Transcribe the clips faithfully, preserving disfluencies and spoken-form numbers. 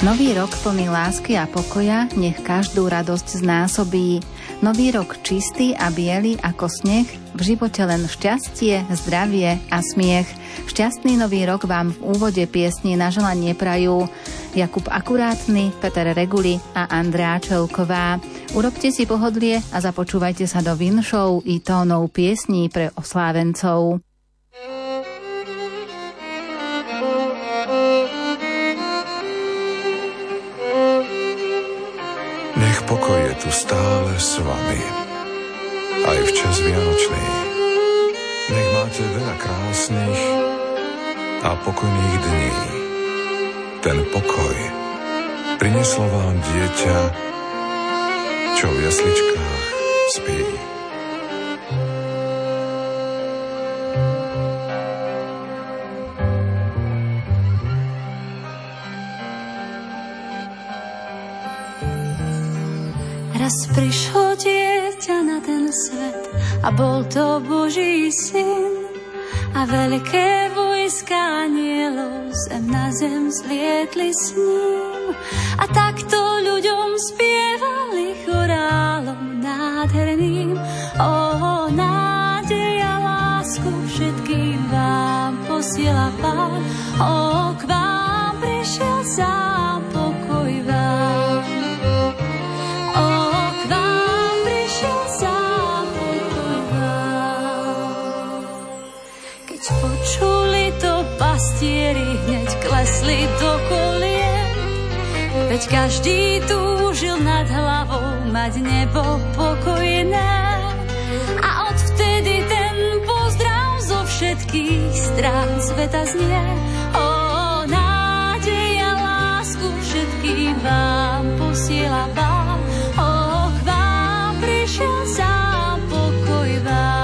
Nový rok plný lásky a pokoja nech každú radosť znásobí. Nový rok čistý a biely ako sneh, v živote len šťastie, zdravie a smiech. Šťastný nový rok vám v úvode piesni na želanie prajú Jakub Akurátny, Peter Reguli a Andrea Čelková. Urobte si pohodlie a započúvajte sa do vinšov i tónov piesní pre oslávencov. Nech pokoj je tu stále s vami, aj v čas vianočný. Nech máte veľa krásnych a pokojných dní. Ten pokoj prinieslo vám dieťa, čo v jasličkách spí. Raz prišlo dieťa na ten svet a bol to Boží syn. A veľké vojska anielov zem na zem zlietli s ním. A takto ľuďom spievali chorálom nádherným. O, nádej a lásku všetkým vám posiela Pán. O, k vám prišiel sám pokoj vám. Počuli to pastieri, hneď klesli do kolien. Veď každý túžil nad hlavou mať nebo pokojné. A odvtedy ten pozdrav zo všetkých strán sveta znie. O, nádej a lásku všetkým vám posiela Pán. O, k vám prišiel sám pokoj vám.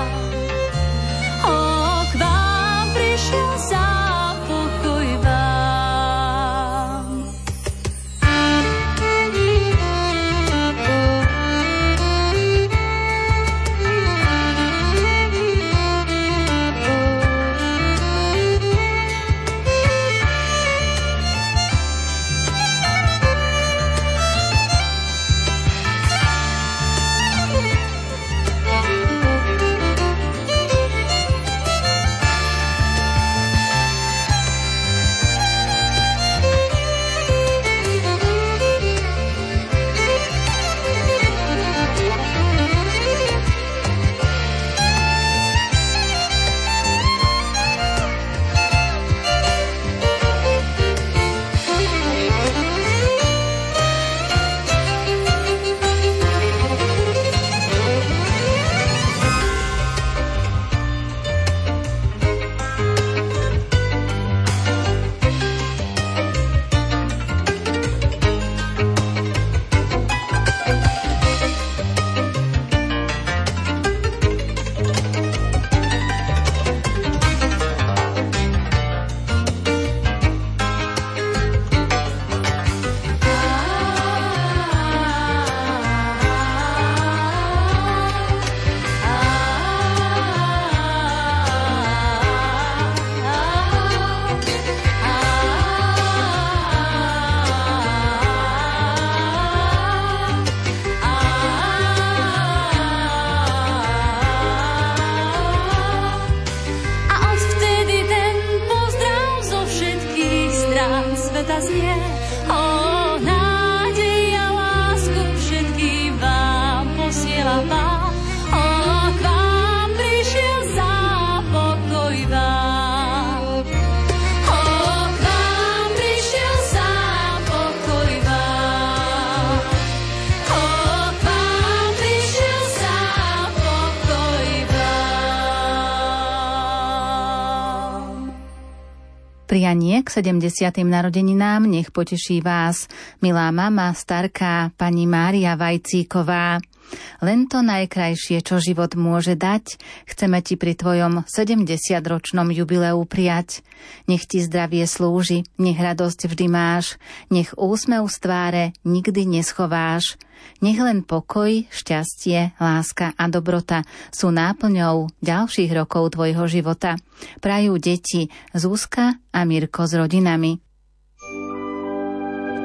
Prianie k sedemdesiatym narodeninám nech poteší vás, milá mama, starká, pani Mária Vajcíková. Len to najkrajšie, čo život môže dať, chceme ti pri tvojom sedemdesiatročnom jubileu prijať. Nech ti zdravie slúži, nech radosť vždy máš, nech úsmev z tváre nikdy neschováš. Nech len pokoj, šťastie, láska a dobrota sú náplňou ďalších rokov tvojho života. Prajú deti Zuzka a Mirko s rodinami.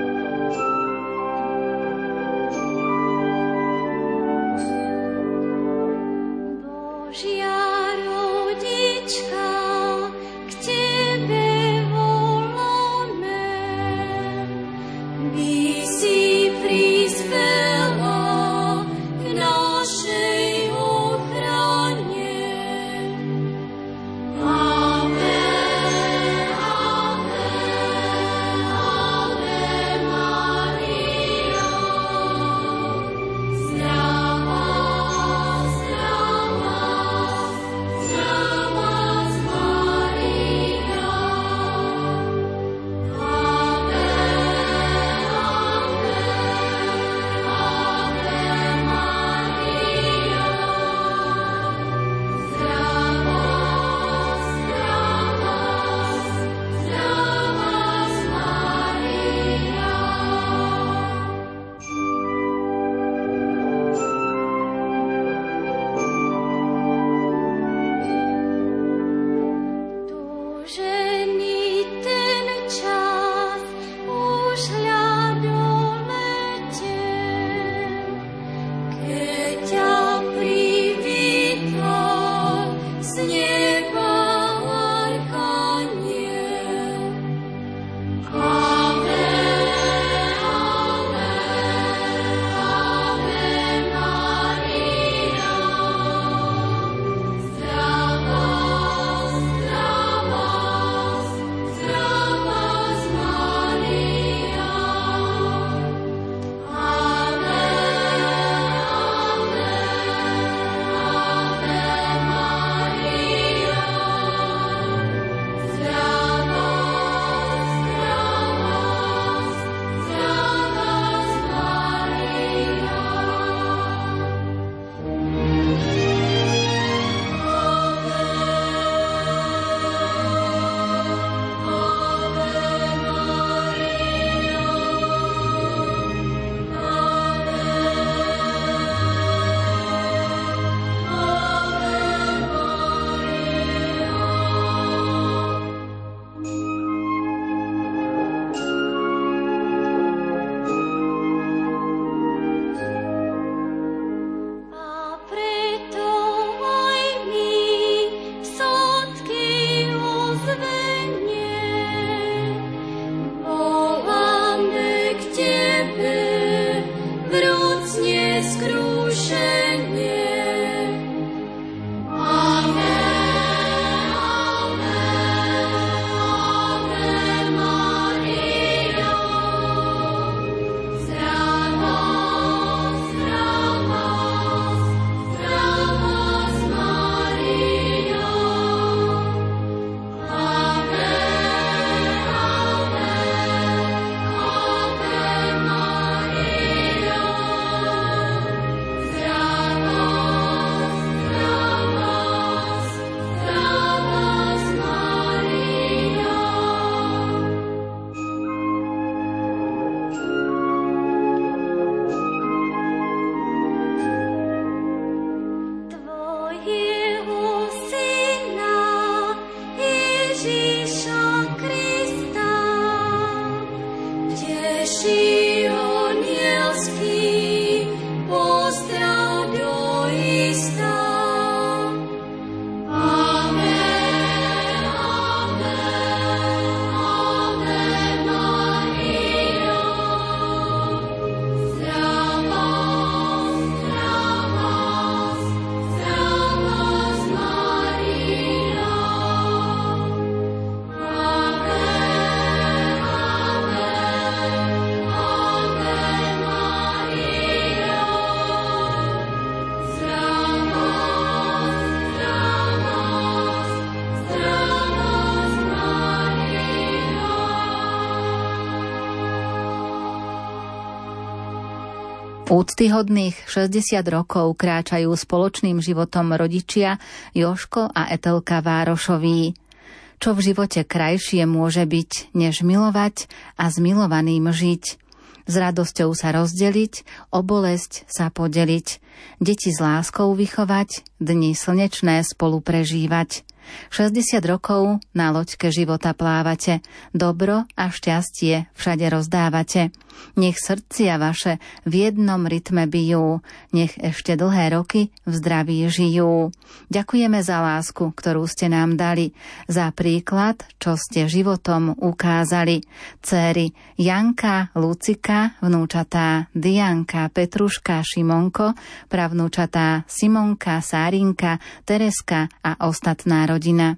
Úctyhodných šesťdesiat rokov kráčajú spoločným životom rodičia Jožko a Etelka Várošoví. Čo v živote krajšie môže byť, než milovať a s milovaným žiť. S radosťou sa rozdeliť, o bolesť sa podeliť, deti s láskou vychovať, dni slnečné spolu prežívať. šesťdesiat rokov na loďke života plávate, dobro a šťastie všade rozdávate. Nech srdcia vaše v jednom rytme bijú, nech ešte dlhé roky v zdraví žijú. Ďakujeme za lásku, ktorú ste nám dali, za príklad, čo ste životom ukázali. Céry Janka, Lucika, vnúčatá Dianka, Petruška, Šimonko, pravnúčatá Simonka, Sárinka, Tereska a ostatná rodina.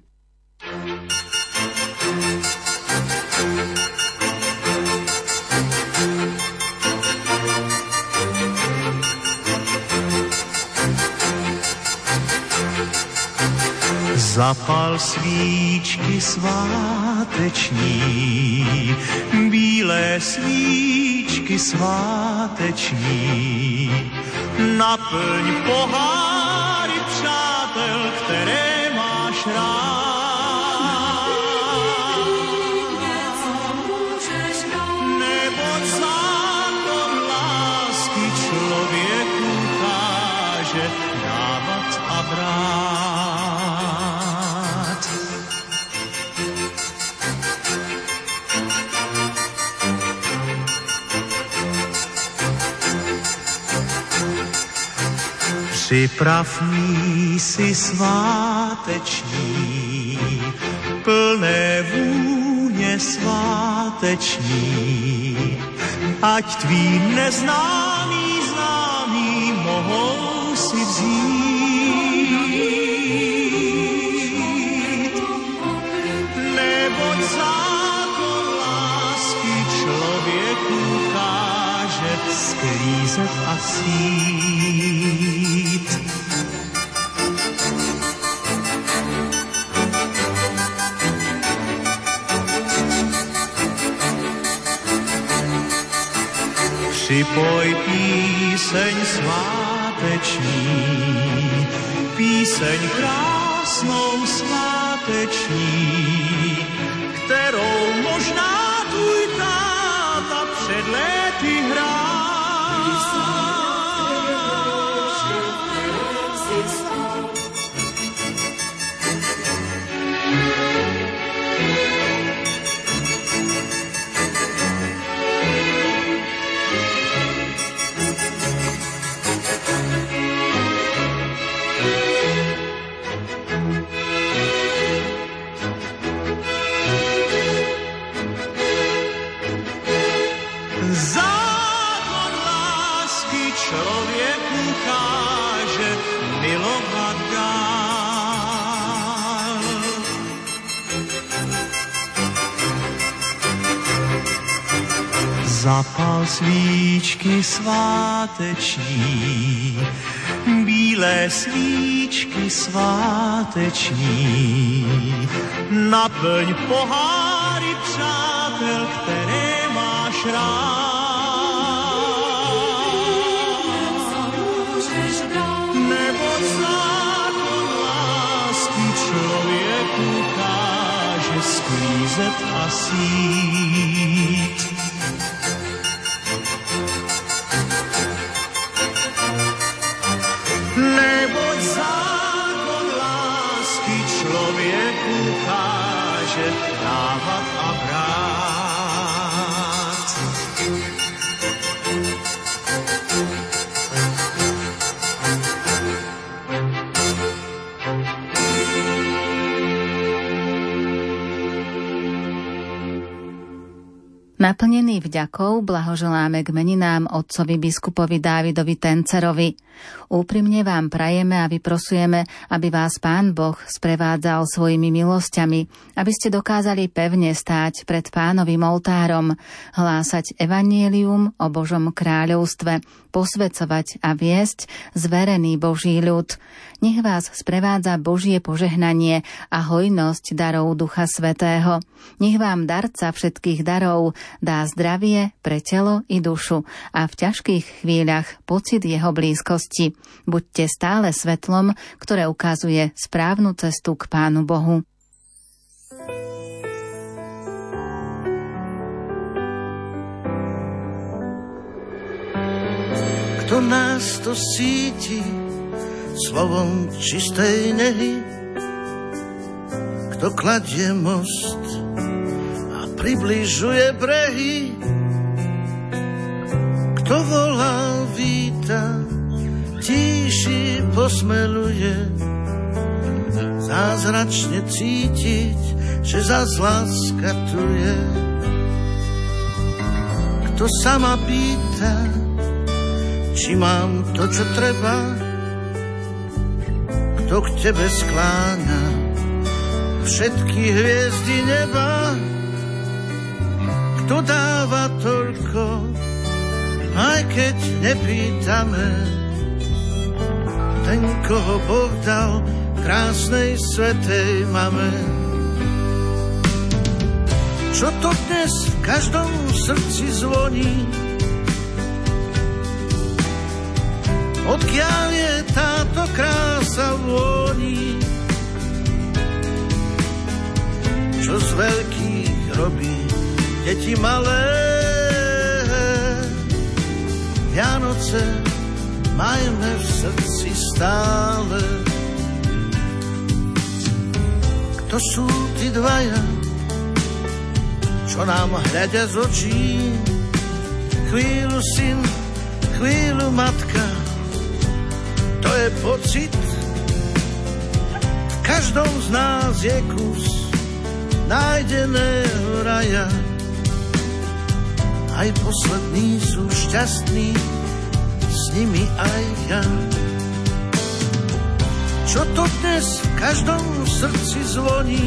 Zapal svíčky sváteční, bílé svíčky sváteční. Naplň poháry přátel, které máš rád. Neboť zákon lásky člověku káže dávat a brát. Připrav mísi sváteční, plné vůně sváteční, ať tví neznámí známí mohou si vzít. Neboť zákon lásky člověku káže sklízet a sít. Připoj píseň sváteční, píseň krásnou sváteční, kterou možná tvůj táta před léty hrál. Zákon lásky člověku káže milovat dál. Zapal svíčky sváteční, bílé svíčky sváteční. Naplň poháry přátel, které máš rád. Neboť zákon lásky člověku káže sklízet a sít. Neboť zákon lásky člověku káže dávat a brát. Naplnený vďakou blahoželáme k meninám otcovi biskupovi Dávidovi Tencerovi. Úprimne vám prajeme a vyprosujeme, aby vás Pán Boh sprevádzal svojimi milosťami, aby ste dokázali pevne stáť pred Pánovým oltárom, hlásať evanjelium o Božom kráľovstve, posväcovať a viesť zverený Boží ľud. Nech vás sprevádza Božie požehnanie a hojnosť darov Ducha Svätého. Nech vám darca všetkých darov dá zdravie pre telo i dušu a v ťažkých chvíľach pocit jeho blízkosti. Buďte stále svetlom, ktoré ukazuje správnu cestu k Pánu Bohu. Kto nás to síti slovom čistej nehy, kto kladie most a približuje brehy, kto volá, víta, tíši posmeluje, zázračne cítiť, že zas láska tu je. Kto sa ma pýta, či mám to, čo treba, kto k tebe skláňa všetky hviezdy neba, kto dáva toľko, aj keď nepýtame, ten, koho Boh dal krásnej svätej mame. Čo to dnes v každom srdci zvoní, odkiaľ je táto krása vôni, čo z veľkých robí deti malé. Vianoce majme v srdci stále. Kto sú tí dvaja, čo nám hľadia z očí, chvíľu syn, chvíľu matka, to je pocit, v každom z nás je kus nájdeného raja. Aj poslední sú šťastní, s nimi aj ja. Čo to dnes v každom srdci zvoní,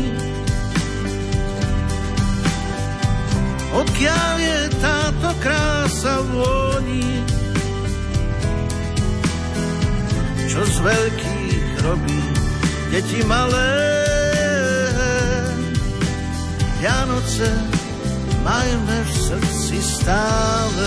odkiaľ je táto krása vôni, čo z veľkých robí deti malé. Vianoce majme v srdci stále.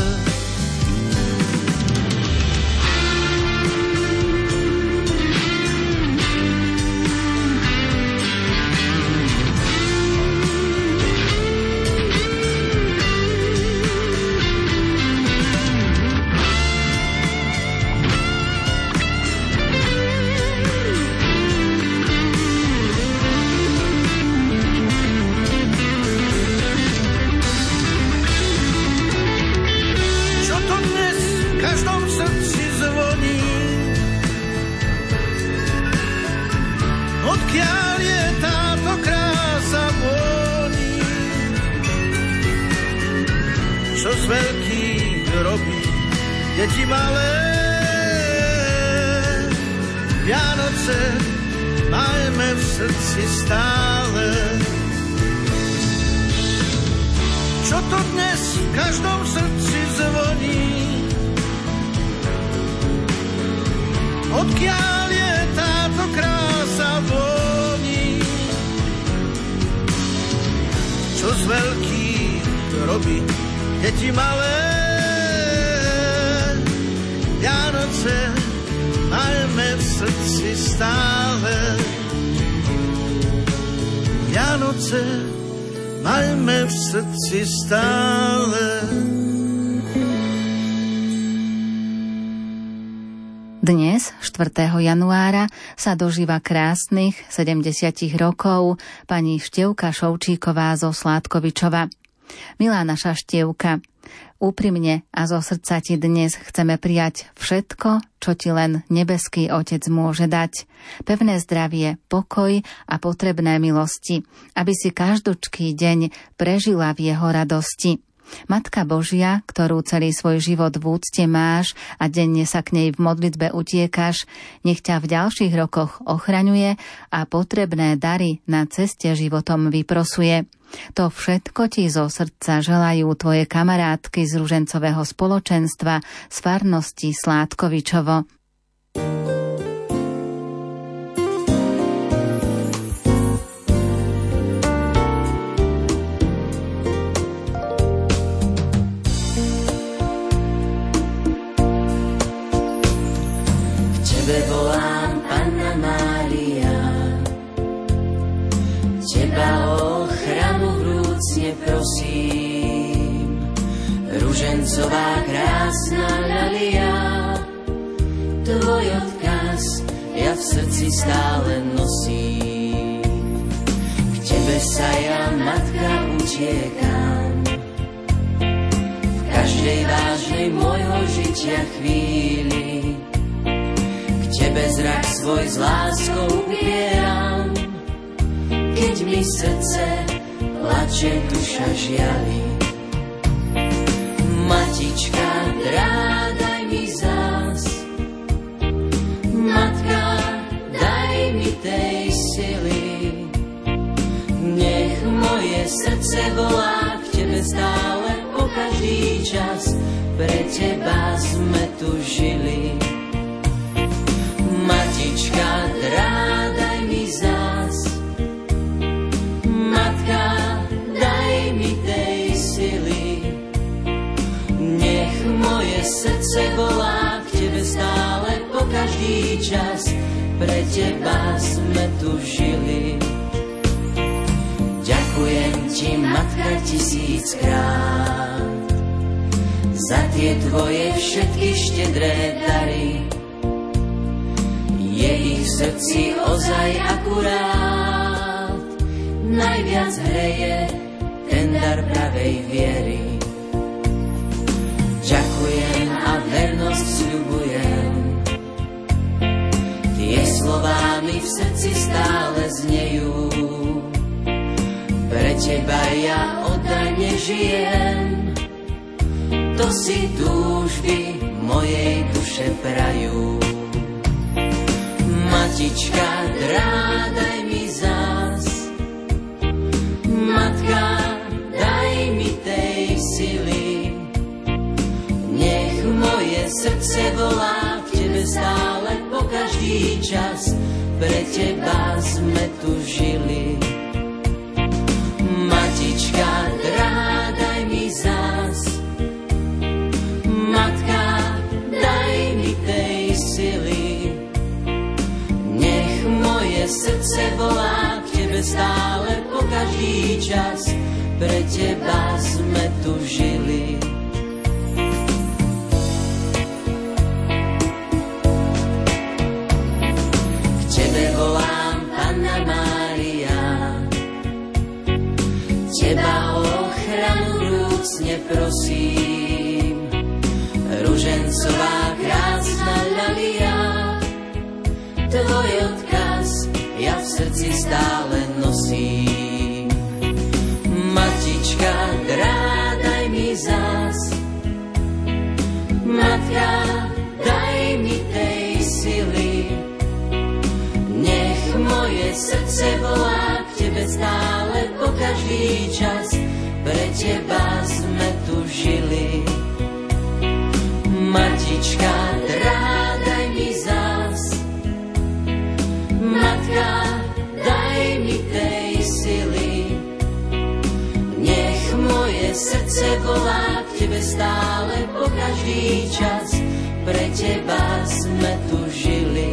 Z veľkých robí deti malé. Vianoce majme v srdci stále. Čo to dnes v každom srdci zvoní, odkiaľ je táto krása vôni, čo z veľkých robí deti malé. Vianoce majme v srdci stále. Vianoce majme v srdci stále. Dnes, štvrtého januára, sa dožíva krásnych sedemdesiat rokov pani Števka Šovčíková zo Sládkovičova. Milá naša Števka, úprimne a zo srdca ti dnes chceme prijať všetko, čo ti len nebeský Otec môže dať. Pevné zdravie, pokoj a potrebné milosti, aby si každúčký deň prežila v jeho radosti. Matka Božia, ktorú celý svoj život v úcte máš a denne sa k nej v modlitbe utiekaš, nech ťa v ďalších rokoch ochraňuje a potrebné dary na ceste životom vyprosuje. To všetko ti zo srdca želajú tvoje kamarátky z ružencového spoločenstva z farnosti Sládkovičovo. Tebe volám, Panna Mária, teba o ochranu vrúcne prosím. Ružencová krásna ľalia, tvoj odkaz ja v srdci stále nosím. K tebe sa ja, matka, utiekam, v každej vážnej môjho žitia chvíli. Tebe zrak svoj s láskou upieram, keď mi srdce plače, duša žiali. Matička, drá, daj mi zás, matka, daj mi tej sily. Nech moje srdce volá k tebe stále po každý čas, pre teba sme tu žili. Matička, drá, daj mi zás, matka, daj mi tej sily. Nech moje srdce volá k tebe stále po každý čas, pre teba sme tu žili. Ďakujem ti, matka, tisíckrát za tie tvoje všetky štedré dary. Je ich v srdci ozaj akurát, najviac hreje ten dar pravej viery. Ďakujem a vernosť sľubujem, tie slová mi v srdci stále znejú. Pre teba ja oddane žijem, to si túžby mojej duše prajú. Matička, drá, daj mi zás, matka, daj mi tej sily. Nech moje srdce volá k tebe stále po každý čas, pre teba sme tu žili. Matička, drá, daj mi zás, matka, daj mi tej sily. Moje srdce volá k tebe stále po každý čas, pre teba sme tu žili. K tebe volám, Panna Mária, teba o ochranu vrúcne prosím. Ružencová krásna ľalia, tvoj odkaz ja v srdci stále nosím. Matička, drá, daj mi zás, matka, daj mi tej sily. Nech moje srdce volá k tebe stále po každý čas, pre teba sme tu žili. Matička, drá, daj mi zás, matka, daj mi tej sily. Nech moje srdce volá k tebe stále po každý čas, pre teba sme tu žili.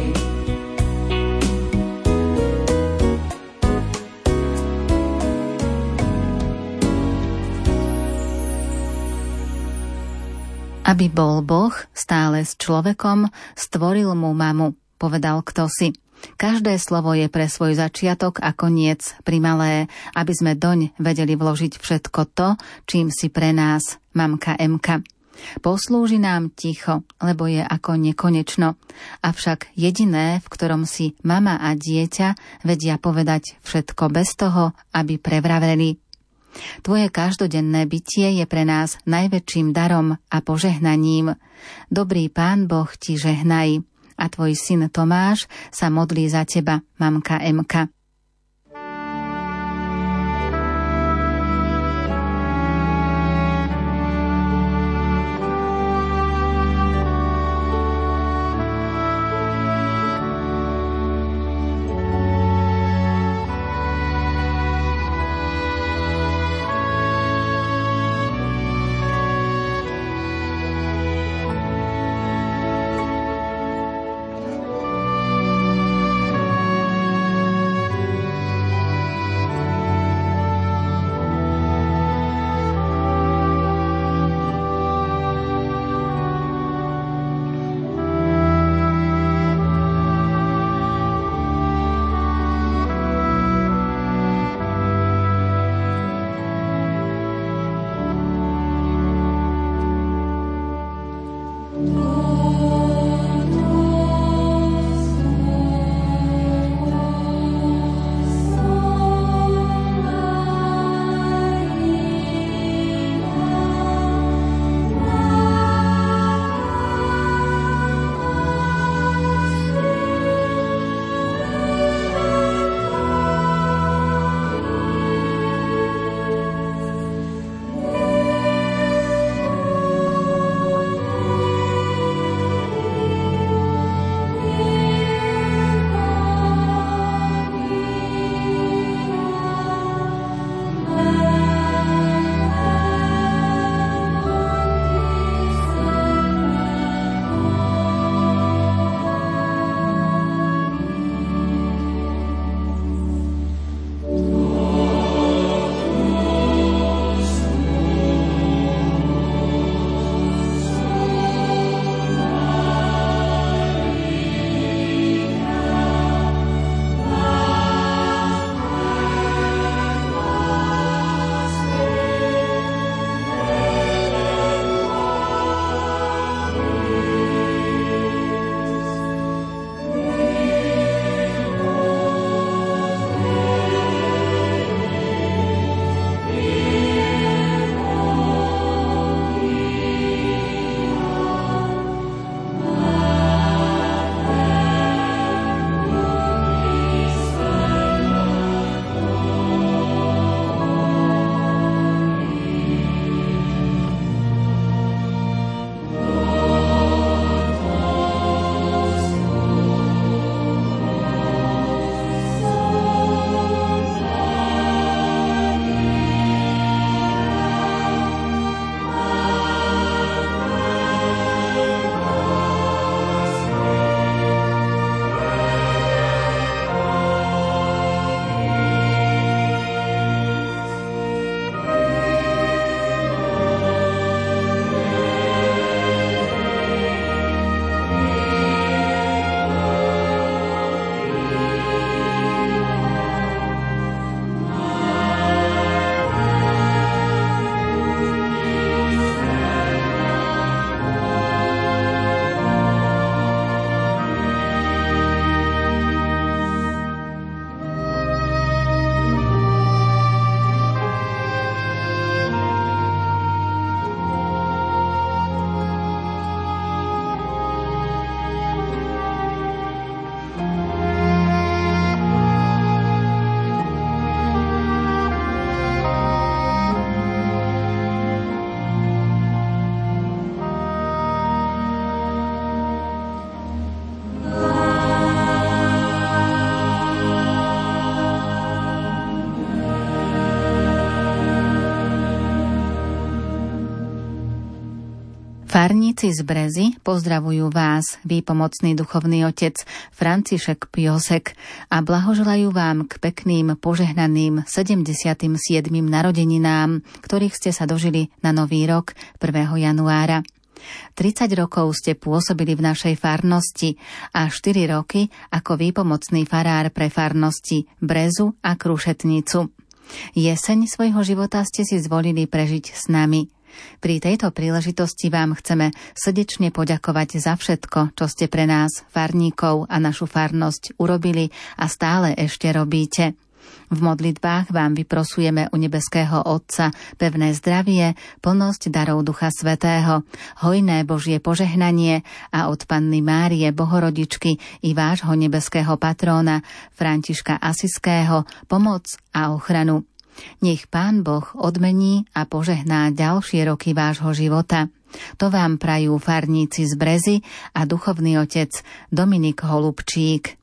Aby bol Boh stále s človekom, stvoril mu mamu, povedal kdosi. Každé slovo je pre svoj začiatok a koniec primalé, aby sme doň vedeli vložiť všetko to, čím si pre nás mamka Emka. Poslúži nám ticho, lebo je ako nekonečno. Avšak jediné, v ktorom si mama a dieťa vedia povedať všetko bez toho, aby prevraveli. Tvoje každodenné bytie je pre nás najväčším darom a požehnaním. Dobrý Pán Boh ti žehnaj. A tvoj syn Tomáš sa modlí za teba, mamka Emka. Farníci z Brezy pozdravujú vás, výpomocný duchovný otec František Piosek, a blahoželajú vám k pekným, požehnaným sedemdesiatym siedmym narodeninám, ktorých ste sa dožili na Nový rok prvého januára. tridsať rokov ste pôsobili v našej farnosti a štyri roky ako výpomocný farár pre farnosti Brezu a Krušetnicu. Jeseň svojho života ste si zvolili prežiť s nami. Pri tejto príležitosti vám chceme srdečne poďakovať za všetko, čo ste pre nás, farníkov a našu farnosť urobili a stále ešte robíte. V modlitbách vám vyprosujeme u nebeského Otca pevné zdravie, plnosť darov Ducha Svätého, hojné Božie požehnanie a od Panny Márie Bohorodičky i vášho nebeského patróna Františka Asiského pomoc a ochranu. Nech Pán Boh odmení a požehná ďalšie roky vášho života. To vám prajú farníci z Brezy a duchovný otec Dominik Holubčík.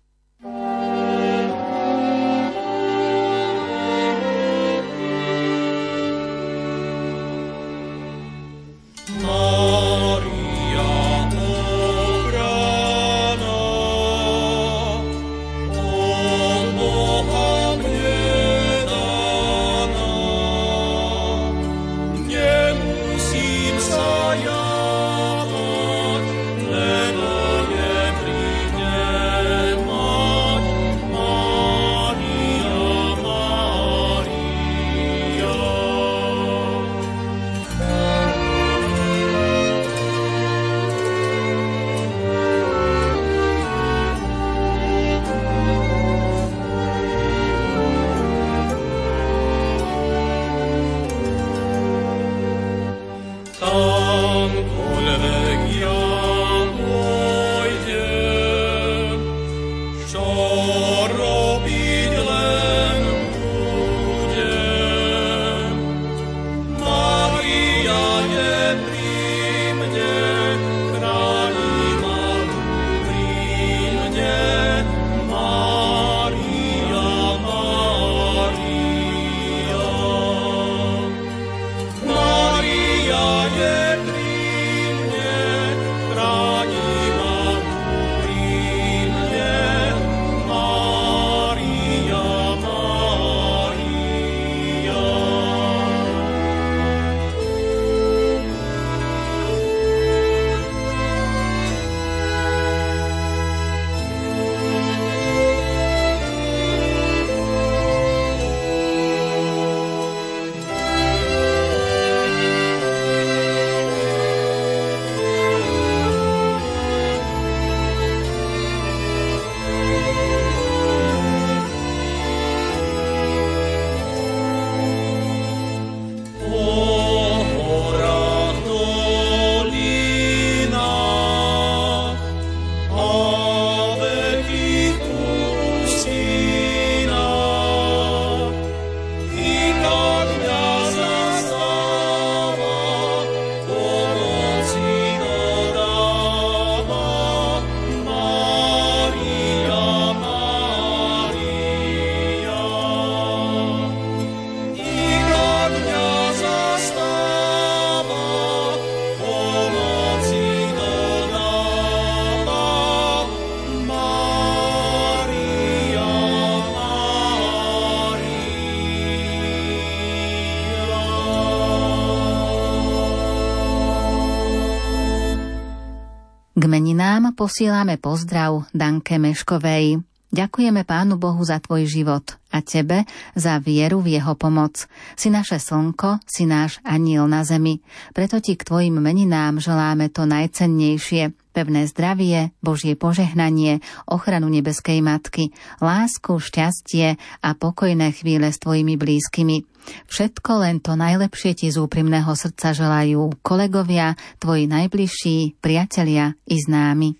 K meninám posielame pozdrav Danke Meškovej. Ďakujeme Pánu Bohu za tvoj život a tebe za vieru v jeho pomoc. Si naše slnko, si náš anjel na zemi. Preto ti k tvojim meninám želáme to najcennejšie. Pevné zdravie, Božie požehnanie, ochranu nebeskej matky, lásku, šťastie a pokojné chvíle s tvojimi blízkymi. Všetko len to najlepšie ti z úprimného srdca želajú kolegovia, tvoji najbližší, priatelia i známi.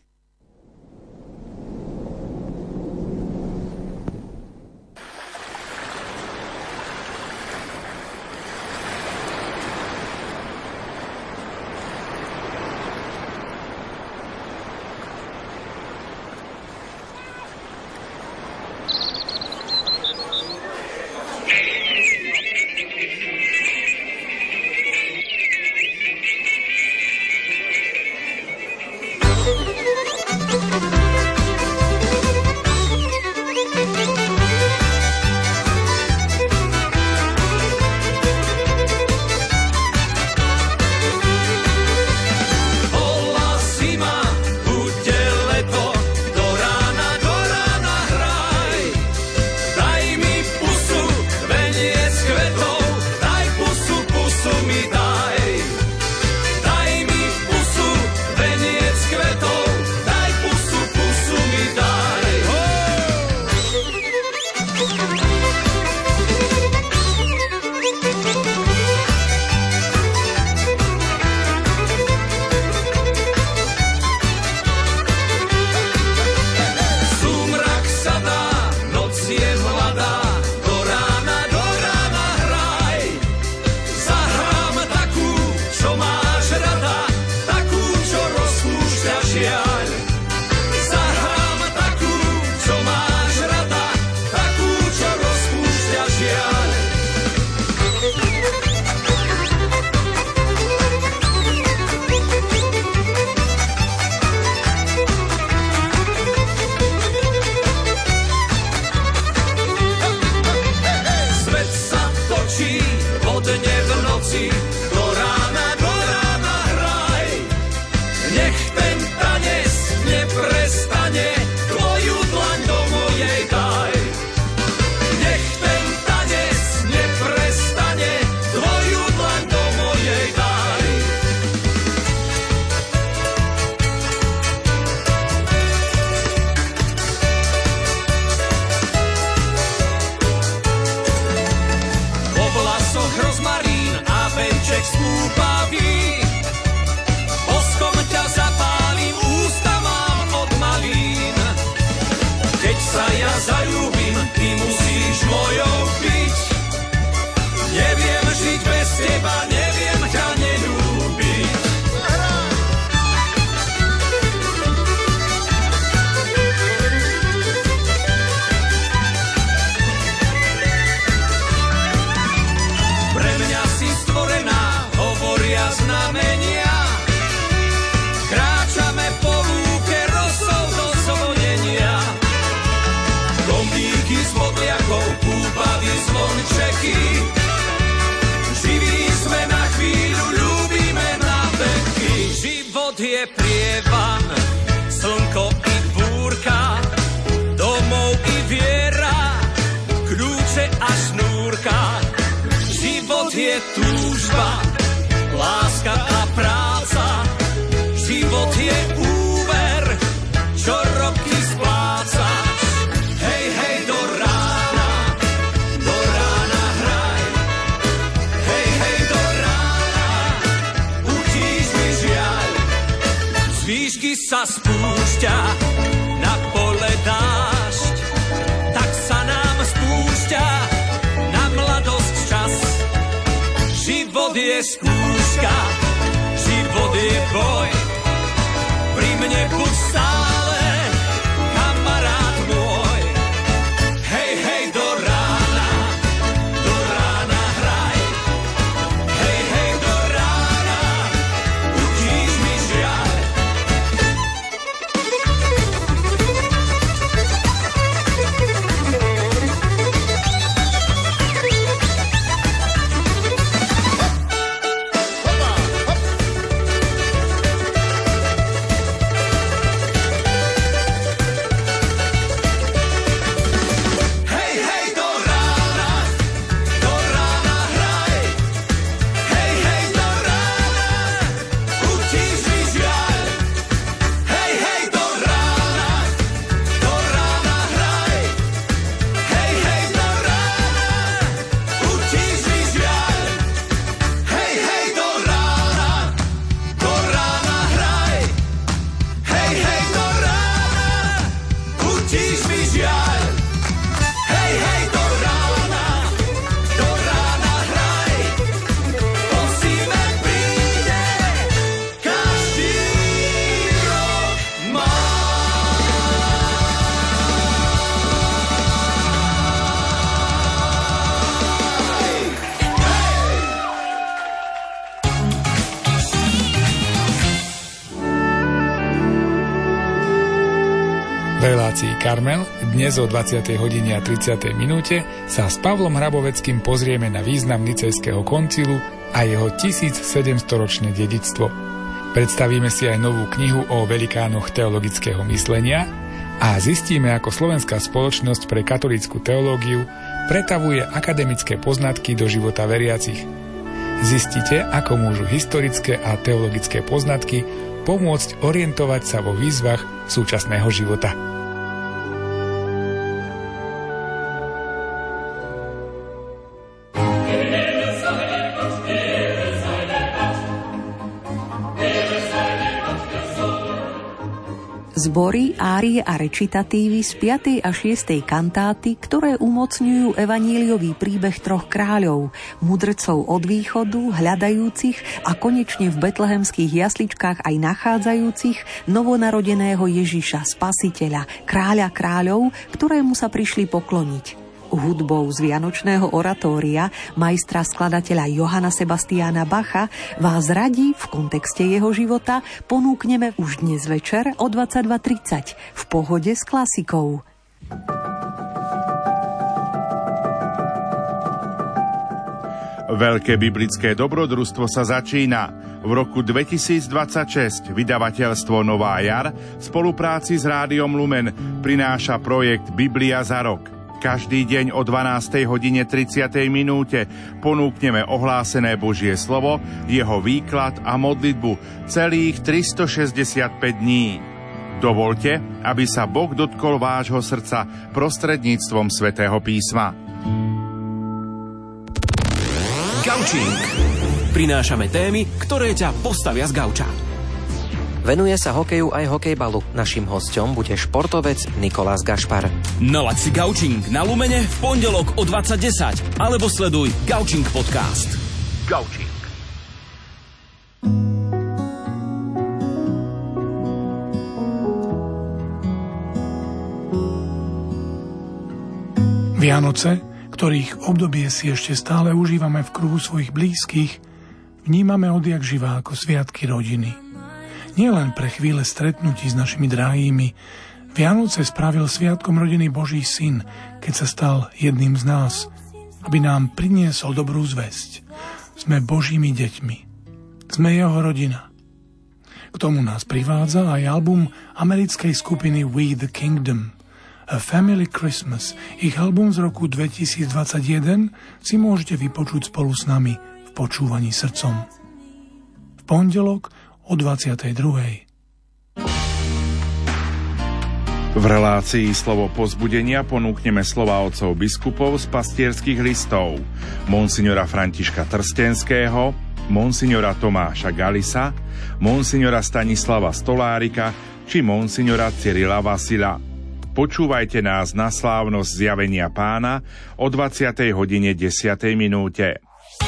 Thank you. sa ja zaľúbim, ty musíš mojou byť. Neviem žiť bez teba, neviem ťa neľúbiť. Pre mňa si stvorená, hovoria znamenia. Kráčame po lúke rosou do zvolenia. Kombíky s modliakou, púpavy zvončeky. Živí sme na chvíľu, ľúbime na veky. Život je prievan, slnko i búrka, domov i viera, kľúče a šnúrka. Život je túžba, láska a práca. Život je úver, čo roky splácaš. Hej, hej, do rána, do rána hraj. Hej, hej, do rána, utíš mi žiaľ. Z výšky sa spúšťa na pole dážď, tak sa nám spúšťa na mladosť čas. Život je skúška, život je boj. Pri mne buď stále, kamarát môj. Hej, hej, do rána, do rána hraj. Hej, hej, do rána, utíš mi žiaľ. Karmel, dnes o dvadsiatej hodine a tridsiatej minúte sa s Pavlom Hraboveckým pozrieme na význam Nicejského koncilu a jeho tisícsedemstoročné dedičstvo. Predstavíme si aj novú knihu o velikánoch teologického myslenia a zistíme, ako slovenská spoločnosť pre katolícku teológiu pretavuje akademické poznatky do života veriacich. Zistite, ako môžu historické a teologické poznatky pomôcť orientovať sa vo výzvach súčasného života. Zbory, árie a recitatívy z piatej a šiestej kantáty, ktoré umocňujú evaníliový príbeh troch kráľov, mudrcov od východu, hľadajúcich a konečne v betlehemských jasličkách aj nachádzajúcich novonarodeného Ježiša, Spasiteľa, kráľa kráľov, ktorému sa prišli pokloniť. Hudbou z vianočného oratória majstra skladateľa Johana Sebastiana Bacha vás radí v kontexte jeho života ponúkneme už dnes večer o dvadsaťdva tridsať v Pohode s klasikou. Veľké biblické dobrodružstvo sa začína. V roku dvetisícdvadsaťšesť vydavateľstvo Nová jar v spolupráci s Rádiom Lumen prináša projekt Biblia za rok. Každý deň o dvanástej hodine tridsiatej minúte ponúkneme ohlásené Božie slovo, jeho výklad a modlitbu celých tristošesťdesiatpäť dní. Dovoľte, aby sa Boh dotkol vášho srdca prostredníctvom Svätého písma. Gaučing. Prinášame témy, ktoré ťa postavia z gauča. V Venuje sa hokeju aj hokejbalu. Naším hosťom bude športovec Nikolás Gašpar. Nalaď si Gaučing na Lumene v pondelok o dvadsať desať alebo sleduj Gaučing podcast. Gaučing. Vianoce, ktorých obdobie si ešte stále užívame v kruhu svojich blízkych, vnímame odjak živá ako sviatky rodiny. Nie len pre chvíle stretnutí s našimi drahými, Vianoce spravil sviatkom rodiny Boží syn, keď sa stal jedným z nás, aby nám priniesol dobrú zvesť. Sme Božími deťmi. Sme jeho rodina. K tomu nás privádza aj album americkej skupiny We the Kingdom, A Family Christmas. Ich album z roku dvetisícdvadsaťjeden si môžete vypočuť spolu s nami v počúvaní srdcom. V pondelok o dvadsiatej druhej. V relácii Slovo povzbudenia ponúkneme slova otcov biskupov z pastierských listov, monsignora Františka Trstenského, monsignora Tomáša Galisa, monsignora Stanislava Stolárika či monsignora Cyrila Vasila. Počúvajte nás na slávnosť Zjavenia Pána o dvadsiatej hodine desiatej minúte.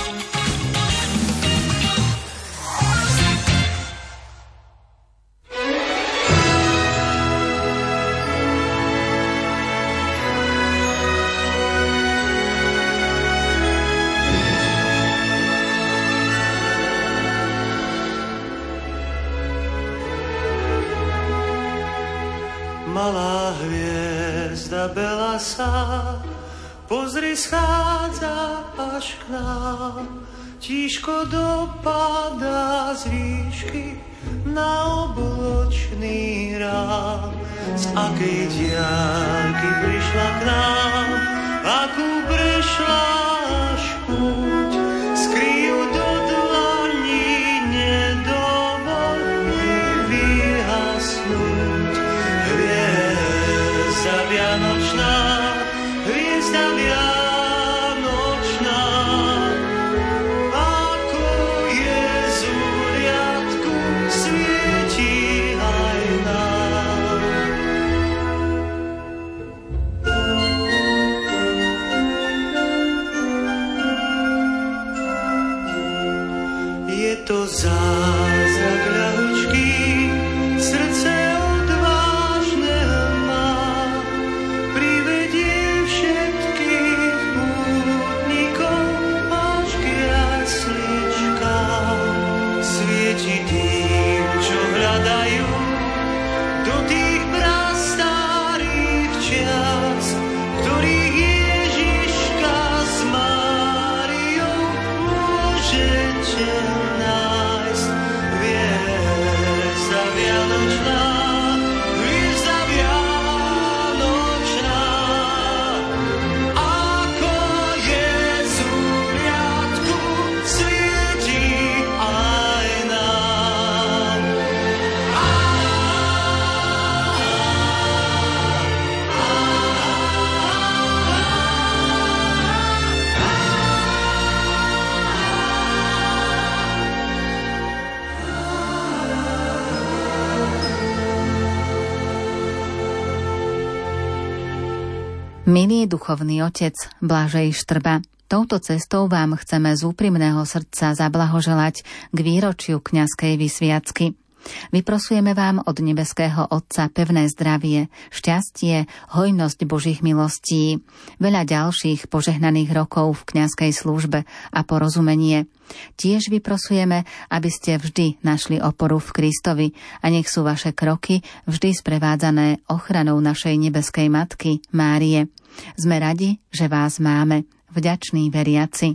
Malá hviezda belasá, pozri, schádza až k nám. Tížko dopadá z výšky na obločný rám. Z akej diaľky prišla k nám, akú prešla až púť, skryjú do dlaní, nedovolí vyhasnúť. Hviezda vianočná, hviezda vianočná, ako Jezuliatku svieti aj nám. Je to zázrak ľahučký, srdce odvážne má, privedie všetkých pútnikov až k jasličkám. Svieti tým, čo hľadajú do tých prastárých čias, ktorých Ježiška s Máriou môžete nájsť. Hviezda vianočná, hviezda vianočná, ako Jezuliatku svieti aj nám. Milý duchovný otec Blažej Štrba, touto cestou vám chceme z úprimného srdca zablahoželať k výročiu kňazskej vysviacky. Vyprosujeme vám od nebeského Otca pevné zdravie, šťastie, hojnosť Božích milostí, veľa ďalších požehnaných rokov v kňazskej službe a porozumenie. Tiež vyprosujeme, aby ste vždy našli oporu v Kristovi a nech sú vaše kroky vždy sprevádzané ochranou našej nebeskej Matky Márie. Sme radi, že vás máme, vďační veriaci.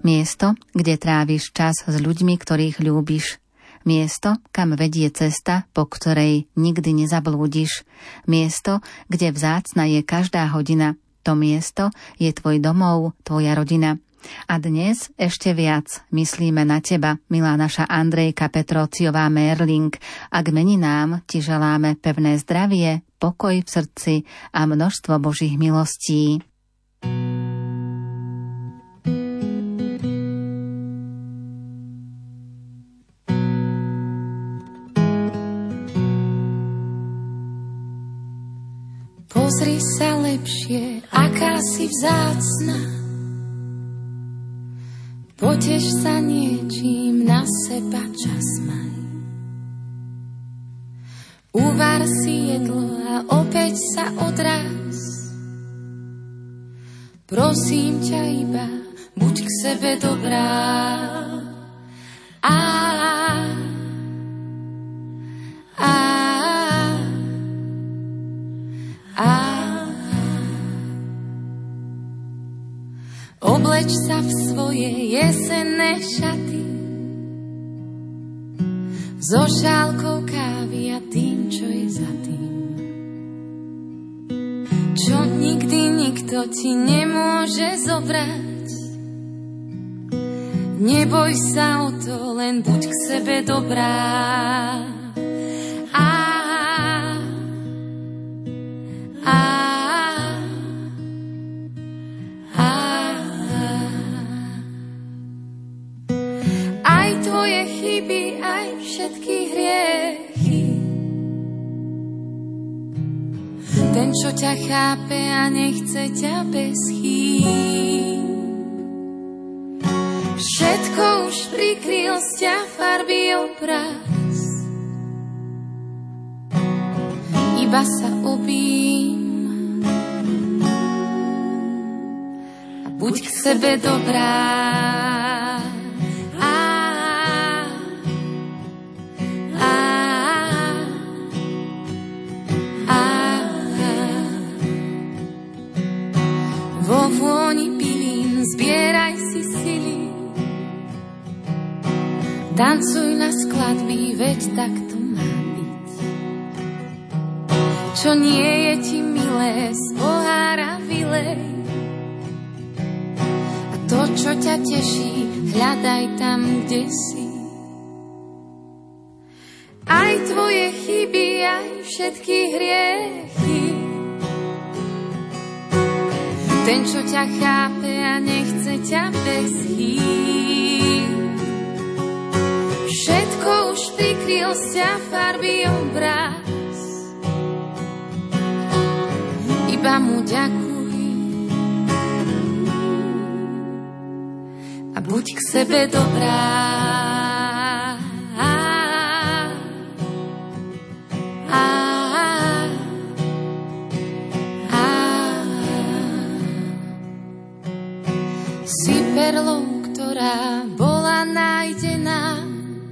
Miesto, kde tráviš čas s ľuďmi, ktorých ľúbiš. Miesto, kam vedie cesta, po ktorej nikdy nezablúdiš. Miesto, kde vzácna je každá hodina. To miesto je tvoj domov, tvoja rodina. A dnes ešte viac myslíme na teba, milá naša Andrejka Petróciová Merling, a k meninám ti želáme pevné zdravie, pokoj v srdci a množstvo Božích milostí. Pozri sa lepšie, aká si vzácna. Poteš sa niečím, na seba čas maj. Uvar si jedlo a opäť sa odraz. Prosím ťa iba, buď k sebe dobrá. A, a, a. Obleč sa v svoje jesenné šaty so šálkou kávy a tým, čo je za tým, čo nikdy nikto ti nemôže zobrať. Neboj sa o to, len buď k sebe dobrá. A, a, tvoje chyby, aj všetky hriechy. Ten, čo ťa chápe a nechce ťa bez chýb. Všetko už prikryl z ťa farby obraz. Iba sa obím a buď k sebe dobrá. Vo vôni pilín zbieraj si sily. Tancuj na skladby, veď tak to má byť. Čo nie je ti milé, z pohára vylej. A to, čo ťa teší, hľadaj tam, kde si. Aj tvoje chyby, aj všetky hriechy. Ten, čo ťa chápe a nechce ťa bez chýb. Všetko už prikryl z ťa farby obraz. Iba mu ďakuj a buď k sebe dobrá. Perlou, ktorá bola nájdená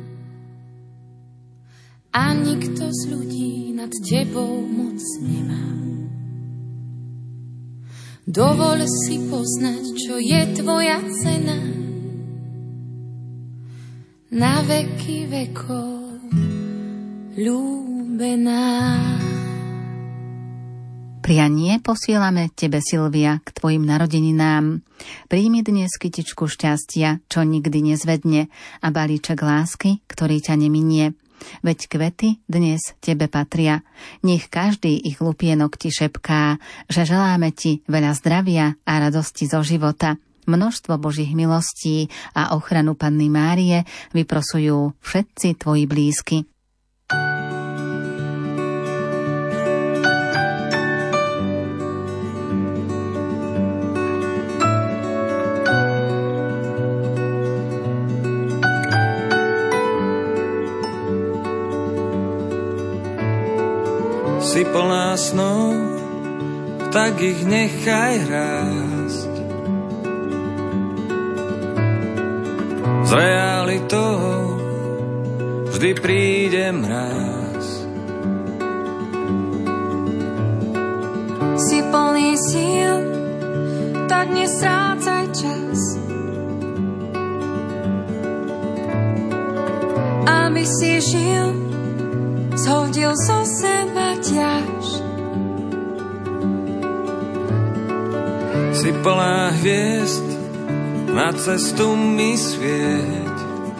a nikto z ľudí nad tebou moc nemá. Dovol si poznať, čo je tvoja cena. Na veky vekov ľúbená. Prianie posielame tebe, Silvia, k tvojim narodeninám. Príjmi dnes kytičku šťastia, čo nikdy nezvedne, a balíček lásky, ktorý ťa neminie. Veď kvety dnes tebe patria. Nech každý ich lupienok ti šepká, že želáme ti veľa zdravia a radosti zo života. Množstvo Božích milostí a ochranu Panny Márie vyprosujú všetci tvoji blízky. Si plná snov, tak ich nechaj rásť. S realitou vždy príde mráz. Si plný síl, tak nestrácaj čas. aby si žil, zhodil zo seba ťaž. Si plná hviezd, na cestu mi svieť.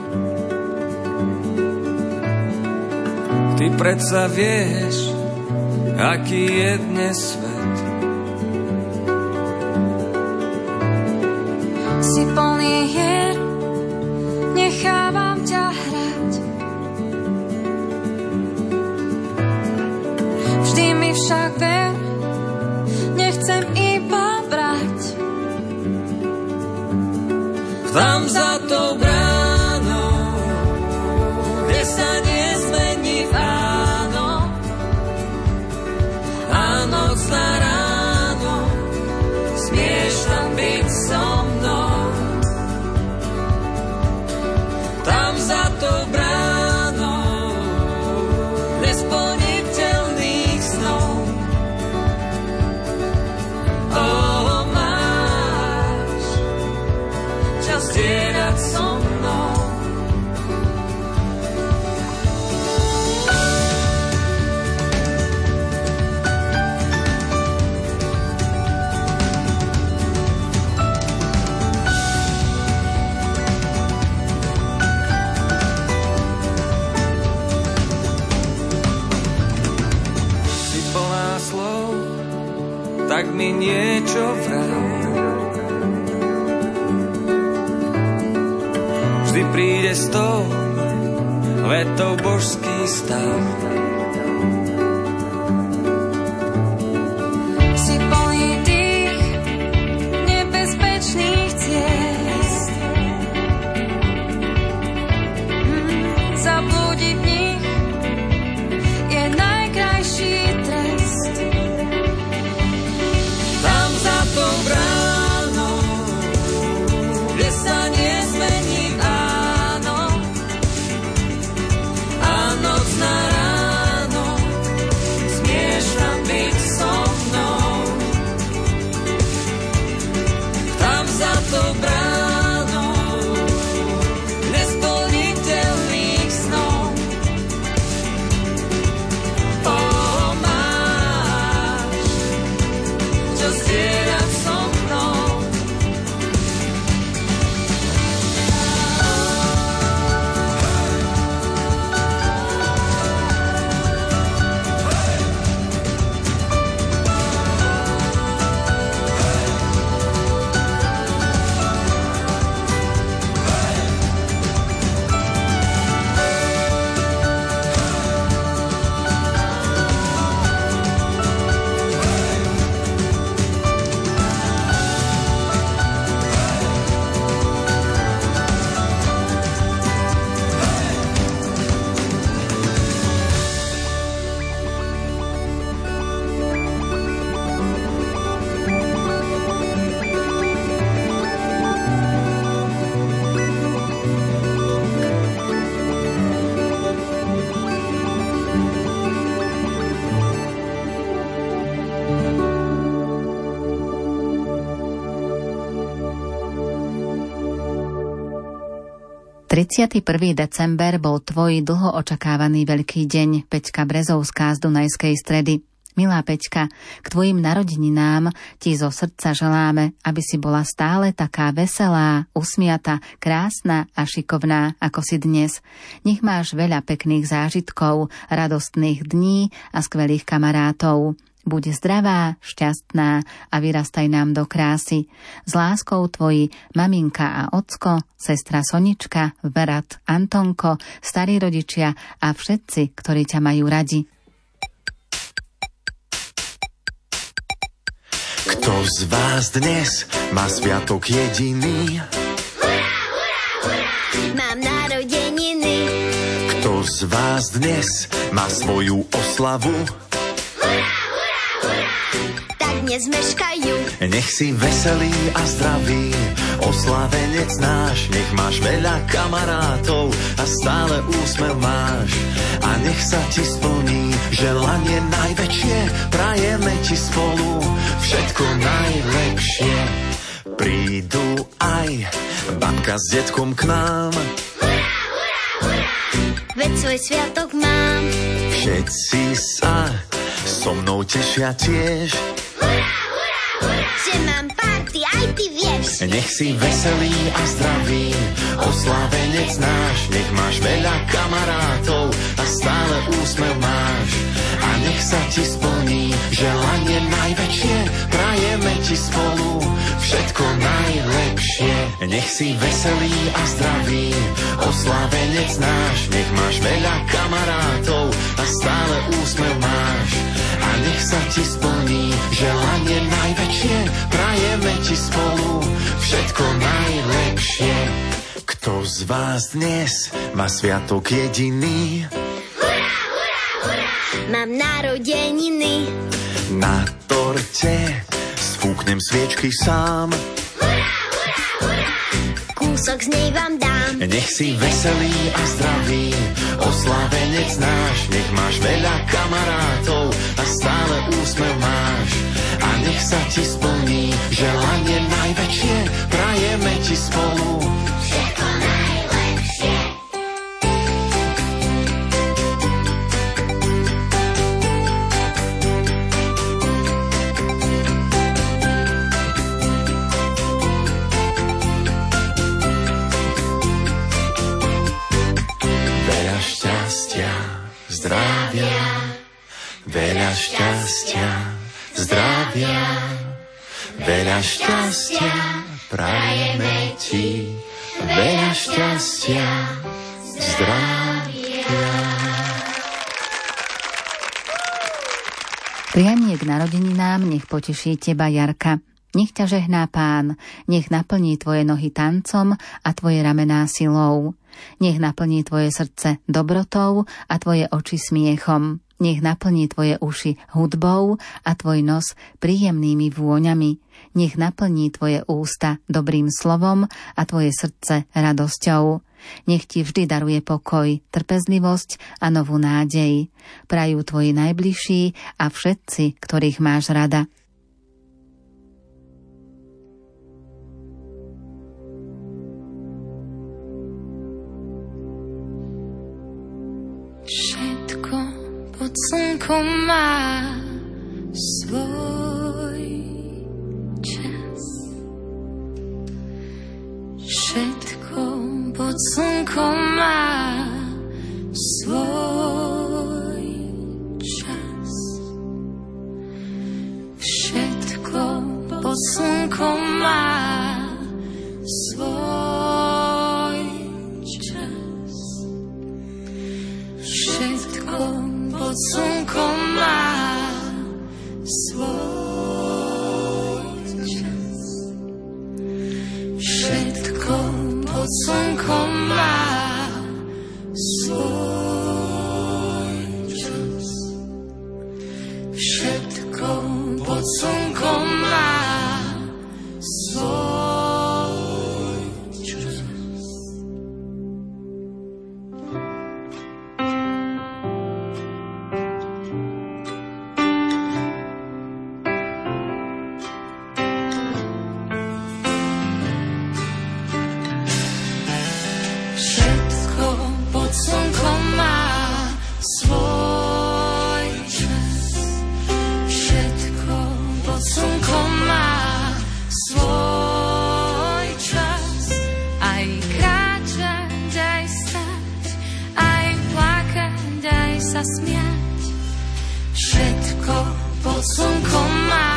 Ty predsa vieš, aký je dnes svet. Si plný hier, nechávam ťa hrať. Vždy mi však ver, nechcem iba brať. Tam za tou bránou, kde sa nezmení v áno, a noc na ráno, smieš tam byť so mnou. Tam za tou bránou, nesplniteľných snov. Oh, máš čas zdieľať so mnou. Si plná slov, tak mi niečo vraj. Vždy príde s tou vetou božský stav. Si plný tých nebezpečných ciest. Mm, zablúdiť v nich je najkrajší trest. Tam za tou bránou, kde sa nezmení áno, a noc na ráno, smieš tam byť so mnou. Tam za tou bránou, nesplniteľných snov. Oh, máš čo zdieľať so mnou. tridsiateho prvého december bol tvoj dlho očakávaný veľký deň, Peťka Brezovská z Dunajskej Stredy. Milá Peťka, k tvojim narodeninám ti zo srdca želáme, aby si bola stále taká veselá, usmiata, krásna a šikovná, ako si dnes. Nech máš veľa pekných zážitkov, radostných dní a skvelých kamarátov. Buď zdravá, šťastná a vyrastaj nám do krásy. S láskou tvoji maminka a ocko, sestra Sonička, brat Antonko, starí rodičia a všetci, ktorí ťa majú radi. Kto z vás dnes má sviatok jediný? Hurá, hurá, hurá! Mám narodeniny. Kto z vás dnes má svoju oslavu? Hurá, hurá, hurá! Tak dnes meškajú. Nech si veselý a zdravý, oslávenec náš. Nech máš veľa kamarátov a stále úsmev máš. A nech sa ti splní želanie najväčšie. Prajeme ti spolu všetko najlepšie. Prídu aj babka s detkom k nám. Hurá, hurá, hurá! veď svoj sviatok mám. Všetci sa so mnou tešia tiež, že mám party, aj ty vieš. nech si veselý a zdravý, oslávenec náš, nech máš veľa kamarátov a stále úsmev máš. A nech sa ti splní želanie najväčšie, prajeme ti spolu všetko najlepšie. Nech si veselý a zdravý, oslávenec náš, nech máš veľa kamarátov a stále úsmev máš. A nech sa ti splní želanie najväčšie, prajeme ti spolu všetko najlepšie. Kto z vás dnes má sviatok jediný? Mám narodeniny. Na torte sfúknem sviečky sám, kúsok z nej vám dám. nech si veselý a zdravý, oslávenec náš, nech máš veľa kamarátov a stále úsmev máš. A nech sa ti splní želanie najväčšie, prajeme ti spolu všetko najlepšie. Veľa šťastia, zdravia, veľa šťastia, zdravia, veľa šťastia, prajeme ti, veľa šťastia, zdravia. Prianie k narodeninám nech poteší teba, Jarka. Nech ťa žehná Pán, nech naplní tvoje nohy tancom a tvoje ramená silou. Nech naplní tvoje srdce dobrotou a tvoje oči smiechom. Nech naplní tvoje uši hudbou a tvoj nos príjemnými vôňami. Nech naplní tvoje ústa dobrým slovom a tvoje srdce radosťou. Nech ti vždy daruje pokoj, trpezlivosť a novú nádej. Prajú tvoji najbližší a všetci, ktorých máš rada. Všetko pod slnkom má svoj čas. Všetko pod slnkom má svoj čas. Všetko pod slnkom má svoj čas. Všetko pod slnkom má svoj čas. Všetko pod slnkom má svoj čas. Všetko pod slnkom má svoj čas. Všetko pod slnkom má svoj čas. Všetko pod slnkom má svoj čas. Aj kráčať, aj stať, aj plakať, aj sa smiať. Všetko pod slnkom má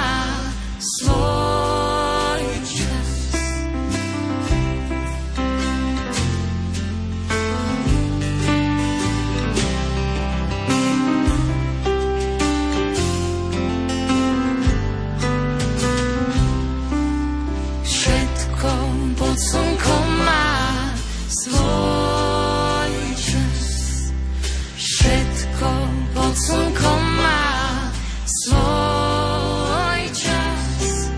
svoj čas. Všetko pod slnkom má svoj čas. Všetko pod slnkom má svoj čas.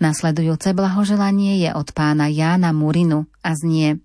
Nasledujúce blahoželanie je od pána Jána Murinu a znie: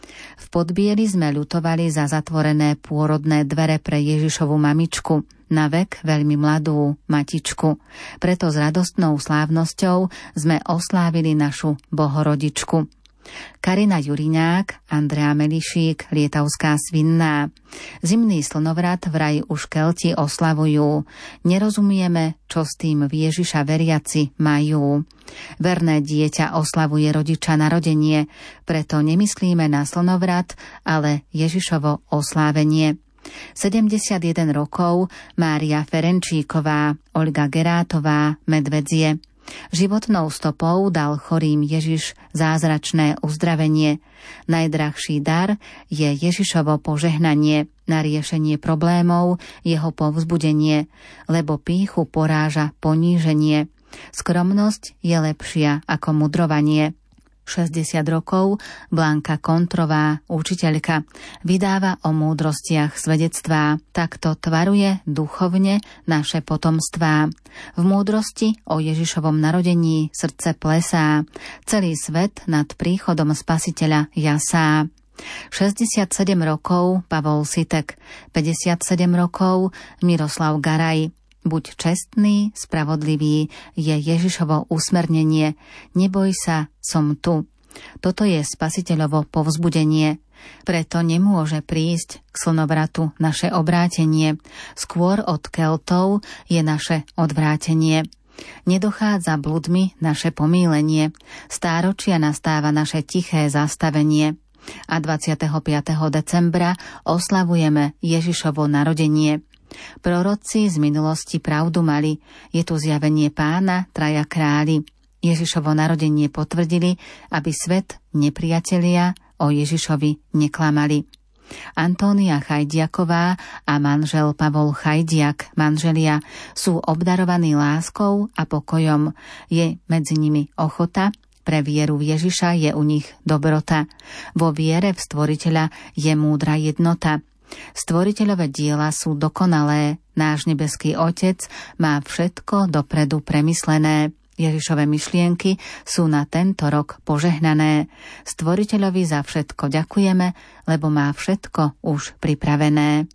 V Podbieli sme ľutovali za zatvorené pôrodné dvere pre Ježišovu mamičku, na vek veľmi mladú matičku. Preto s radostnou slávnosťou sme oslávili našu Bohorodičku. Karina Juriňák, Andrea Melišík, Lietavská Svinná. Zimný slnovrat vraj už Kelti oslavujú. Nerozumieme, čo s tým v Ježiša veriaci majú. Verné dieťa oslavuje rodiča narodenie, preto nemyslíme na slnovrat, ale Ježišovo oslávenie. sedemdesiatjeden rokov Mária Ferenčíková, Olga Gerátová, Medvedzie. Životnou stopou dal chorým Ježiš zázračné uzdravenie. Najdrahší dar je Ježišovo požehnanie, na riešenie problémov jeho povzbudenie, lebo pýchu poráža poníženie. Skromnosť je lepšia ako mudrovanie. šesťdesiat rokov Blanka Kontrová, učiteľka, vydáva o múdrostiach svedectvá. Takto tvaruje duchovne naše potomstvá. V múdrosti o Ježišovom narodení srdce plesá. Celý svet nad príchodom Spasiteľa jasá. šesťdesiatsedem rokov Pavol Sitek, päťdesiatsedem rokov Miroslav Garaj. Buď čestný, spravodlivý, je Ježišovo usmernenie. Neboj sa, som tu. Toto je Spasiteľovo povzbudenie. Preto nemôže prísť k slnovratu naše obrátenie. Skôr od Keltov je naše odvrátenie. Nedochádza bludmi naše pomýlenie. Stáročia nastáva naše tiché zastavenie. A dvadsiateho piateho decembra oslavujeme Ježišovo narodenie. Proroci z minulosti pravdu mali, je tu zjavenie Pána, traja králi. Ježišovo narodenie potvrdili, aby svet, nepriatelia, o Ježišovi neklamali. Antónia Chajdiaková a manžel Pavol Chajdiak, manželia, sú obdarovaní láskou a pokojom. Je medzi nimi ochota, pre vieru v Ježiša je u nich dobrota. Vo viere v Stvoriteľa je múdra jednota. Stvoriteľové diela sú dokonalé, náš nebeský Otec má všetko dopredu premyslené. Ježišove myšlienky sú na tento rok požehnané. Stvoriteľovi za všetko ďakujeme, lebo má všetko už pripravené.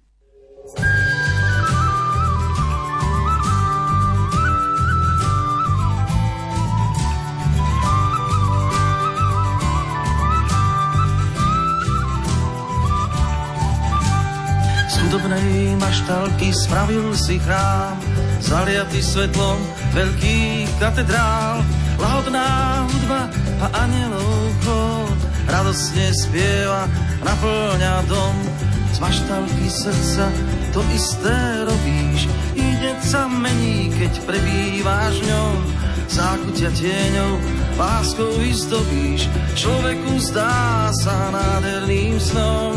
Hudobnej maštalky spravil si chrám, zaliatý svetlom veľkých katedrál. Lahodná hudba a anielov chór radosne spieva, naplňa dom. Z maštalky srdca to isté robíš, i deň sa mení, keď prebýváš v ňom. Zákutia tieňou láskou vyzdobíš, človeku zdá sa nádherným snom.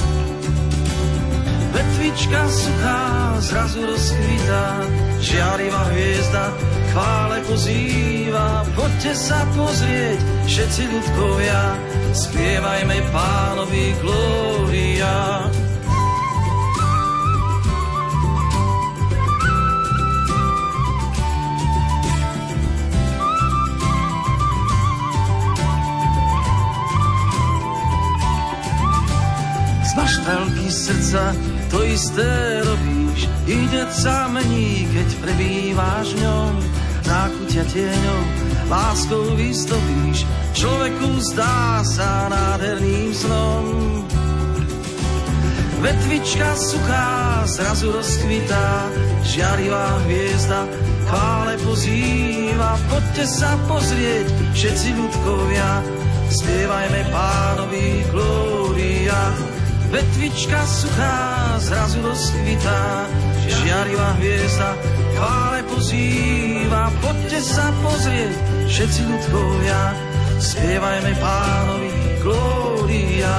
Vetvička suchá zrazu rozkvitá, žiarivá hviezda chvále pozýva. Poďte sa pozrieť, všetci ľudkovia, spievajme Pánovi glória. Z maštalky srdca to isté robíš, i deň sa mení, keď prebýváš v ňom. Zákutia tieňou láskou vyzdobíš, človeku zdá sa nádherným snom. Vetvička suchá zrazu rozkvitá, žiarivá hviezda chvále pozýva. Poďte sa pozrieť, všetci ľudkovia, spievajme Pánovi glória. Vetvička suchá zrazu rozkvitá, žiarivá hviezda chvále pozýva. Poďte sa pozrieť, všetci ľudkovia, spievajme Pánovi glória.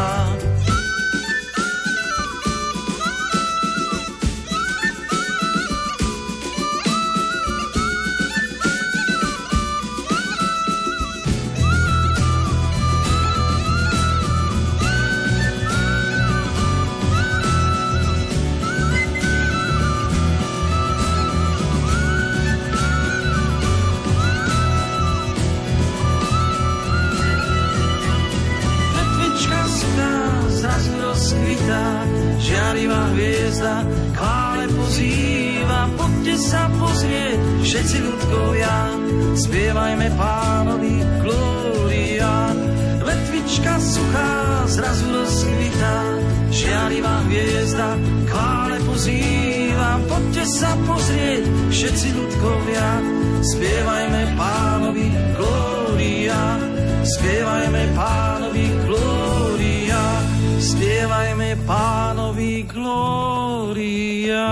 žiarivá hviezda chvále pozýva. Poďte sa pozrieť, všetci ľudkovia, spievajme Pánovi glória. Vetvička suchá zrazu rozkvitá, žiarivá hviezda chvále pozýva. Poďte sa pozrieť, všetci ľudkovia, spievajme Pánovi glória. Spievajme Pánovi glória, spievajme Pánovi glória.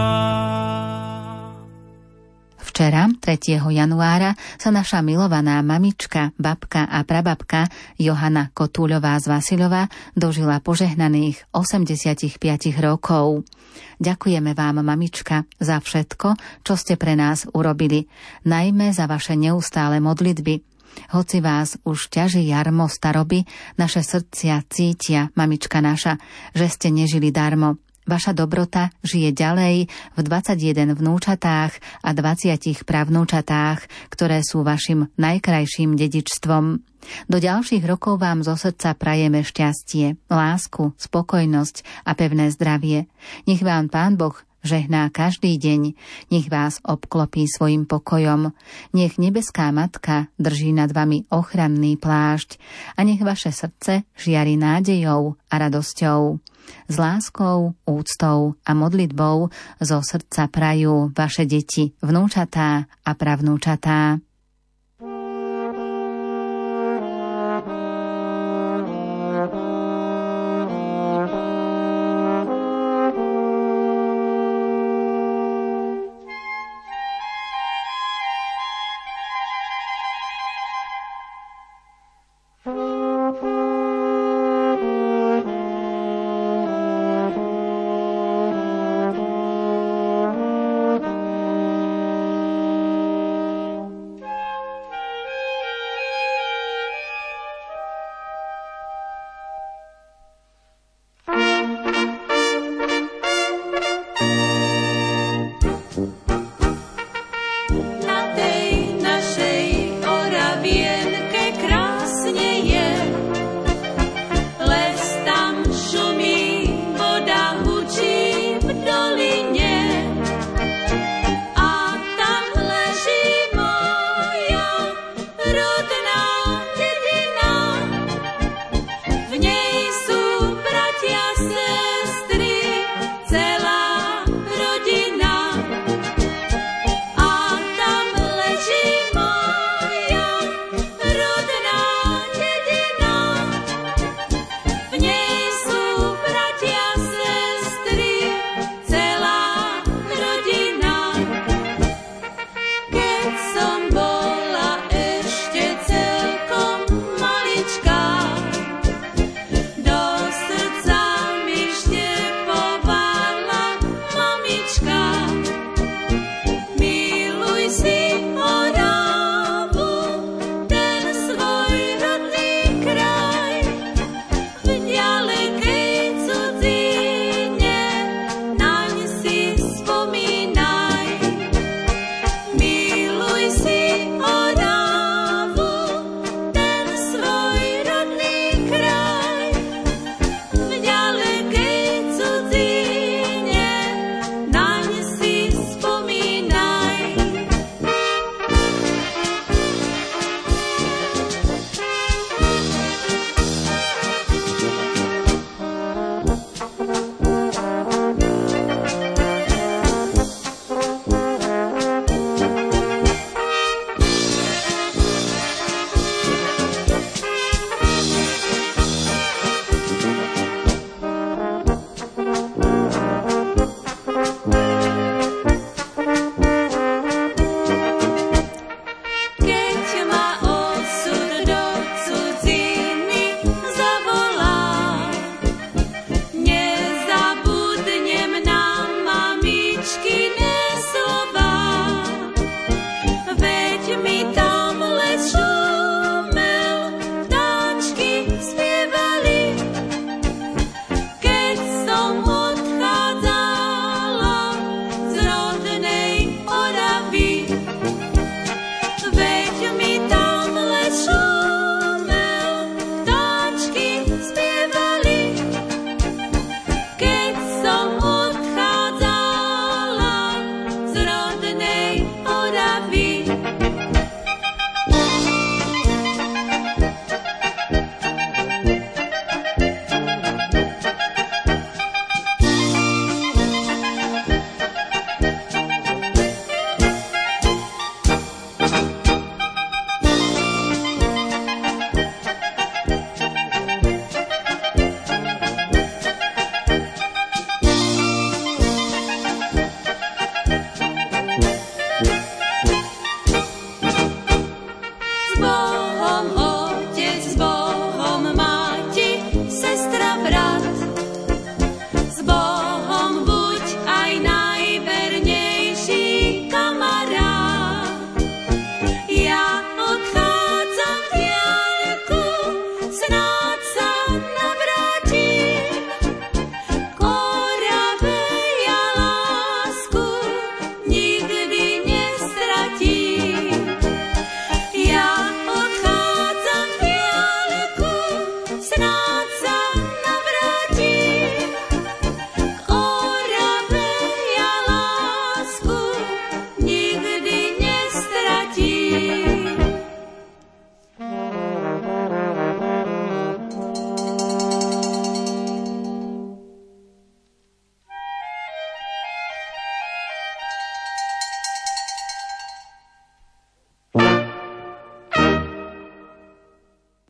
Včera, tretieho januára, sa naša milovaná mamička, babka a prababka Johana Kotúľová z Vasilova dožila požehnaných osemdesiatpäť rokov. Ďakujeme vám, mamička, za všetko, čo ste pre nás urobili, najmä za vaše neustále modlitby. Hoci vás už ťaží jarmo staroby, naše srdcia cítia, mamička naša, že ste nežili darmo. Vaša dobrota žije ďalej v dvadsaťjeden vnúčatách a dvadsiatich pravnúčatách, ktoré sú vašim najkrajším dedičstvom. Do ďalších rokov vám zo srdca prajeme šťastie, lásku, spokojnosť a pevné zdravie. Nech vám Pán Boh žehná každý deň, nech vás obklopí svojim pokojom, nech nebeská Matka drží nad vami ochranný plášť a nech vaše srdce žiari nádejou a radosťou. S láskou, úctou a modlitbou zo srdca prajú vaše deti, vnúčatá a pravnúčatá.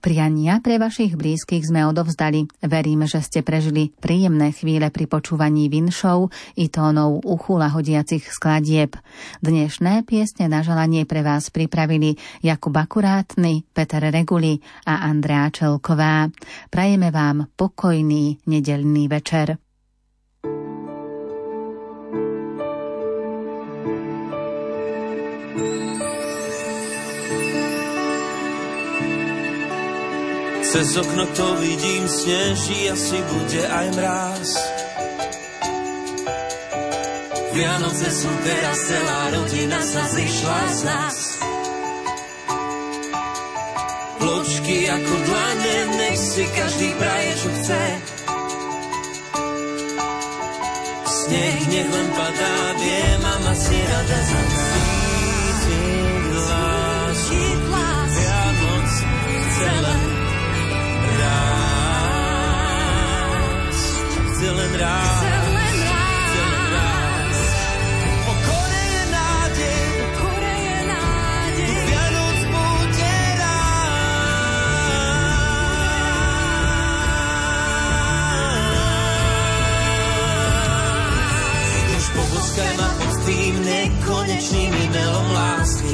Priania pre vašich blízkych sme odovzdali. Verím, že ste prežili príjemné chvíle pri počúvaní vinšov i tónov uchu lahodiacich skladieb. Dnešné piesne na želanie pre vás pripravili Jakub Akurátny, Peter Reguli a Andrea Čelková. Prajeme vám pokojný nedeľný večer. Cez okno to vidím, sneží, asi bude aj mráz. Vianoce sú teraz, celá rodina sa zišla z nás. Vločky ako dlane, nech si každý praje, čo chce. Sneh nech len padá, vie, mama si rada za nás. Cítim lásku, Vianoc chce len Chce len rád, chce len rád. Pokore je nádej, pokore je nádej. Tu Vianoc bude rád. Už poboskaj ma pod tým nekonečným e-mailom lásky.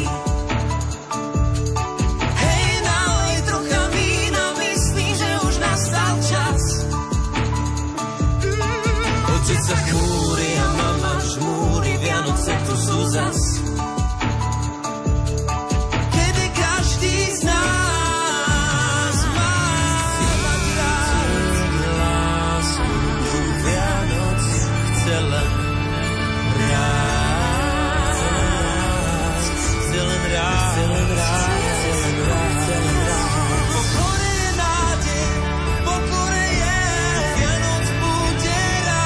Hej, nalej trocha vína, myslím, že už nastal čas. Otec sa chmúri a mama žmúri, Vianoce tu sú zas. Kedy každý z nás má mať rád lásku, Vianoc chce len rád, chce len rád, chce len rád, chce len rád, chce len rád. Pokore je nádej, pokore je, Vianoc bude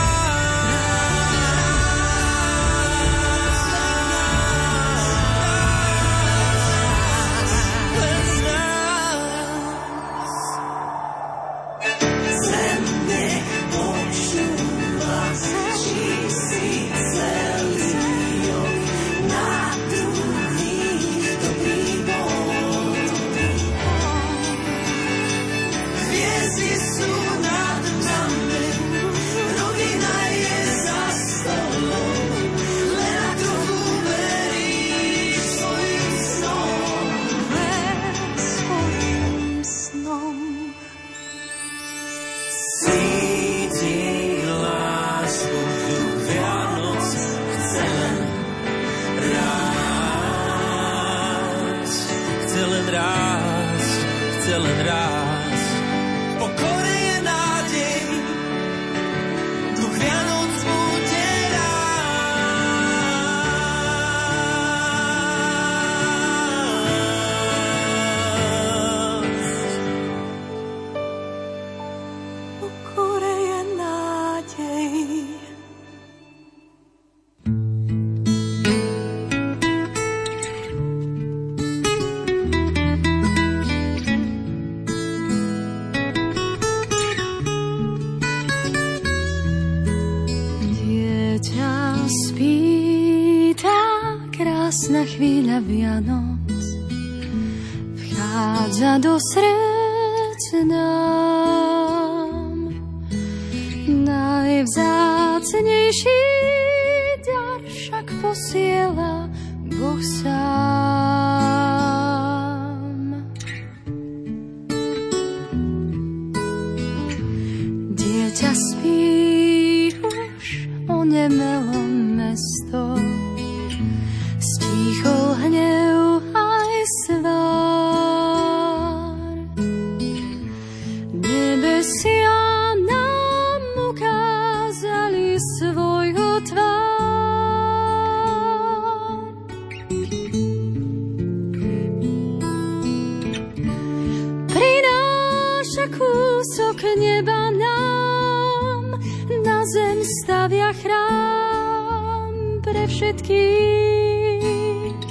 krásna chvíľa Vianoc vchádza do srdc nám. Najvzácnejší dar však posiela Boh sám. Dieťa spí už, onemelo mesto, stíchol hnev aj svár. Nebesia nám ukázali svojho tvár. Prináša kúsok neba nám, na zem stavia chrám pre všetkých.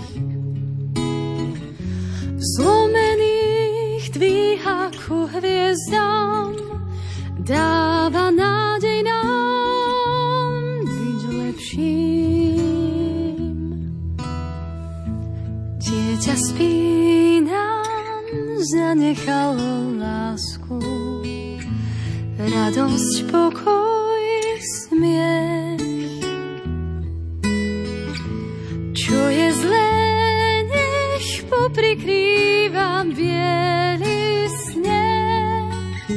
Zlomených dvíha ku hviezdám, dáva nádej nám byť lepším. Dieťa spí nám za zanechalo lásku, radosť, pokoj, smiech. Čo je zlé, nech poprikrývam biely sneh.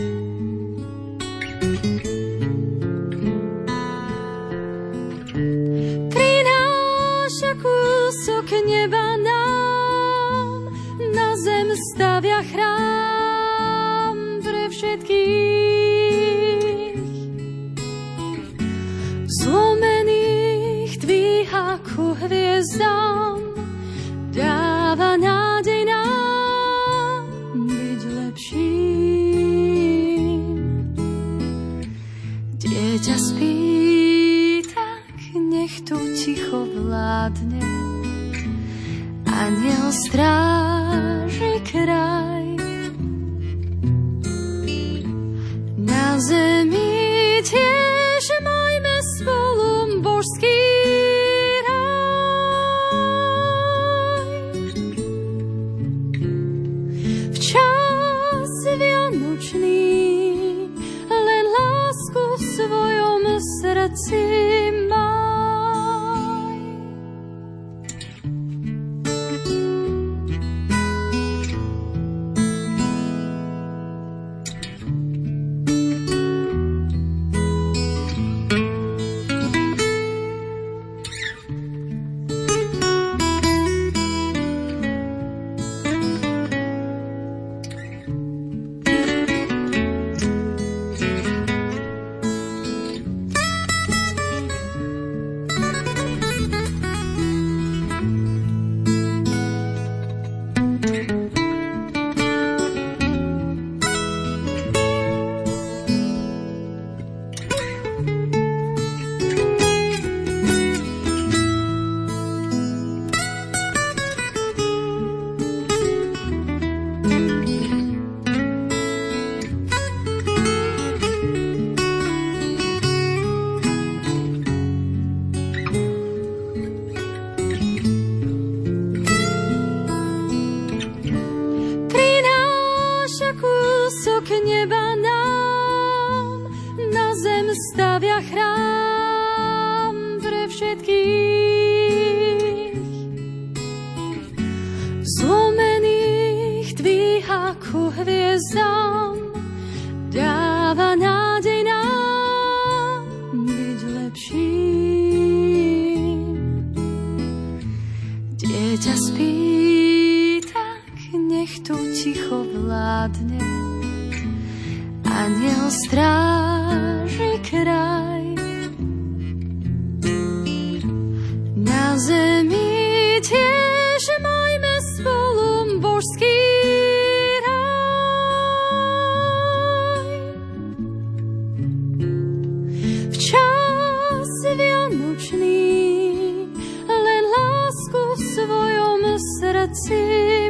Prináša kúsok neba nám, na zem stavia chrám pre všetkých. Zlomených dvíha ku hviezdám, dáva nádej nám byť lepším. Dieťa spí, tak nech tu ticho vládne, anjel stráži kraj. Na zemi tiež majme spolu božský raj. V čas vianočný len lásku v svojom srdci maj. Vianočný len lásku v svojom srdci